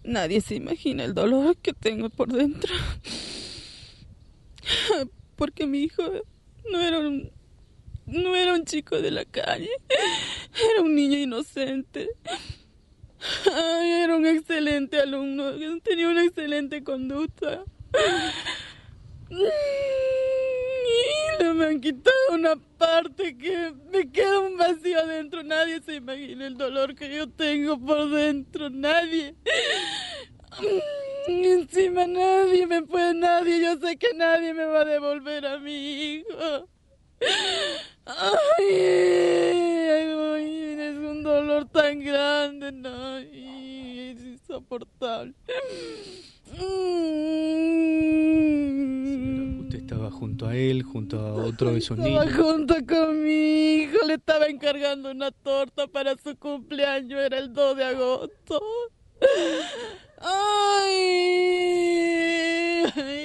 Nadie se imagina el dolor que tengo por dentro. Porque mi hijo no era un chico de la calle, era un niño inocente. Ay, era un excelente alumno, tenía una excelente conducta. Y me han quitado una parte que me queda un vacío adentro. Nadie se imagina el dolor que yo tengo por dentro, nadie. Encima nadie, yo sé que nadie me va a devolver a mi hijo. Ay, es un dolor tan grande, no, ay, es insoportable. Señora, usted estaba junto a él, junto a otro de sus Estaba niños. junto con mi hijo, le estaba encargando una torta para su cumpleaños, era el 2 de agosto. Ay,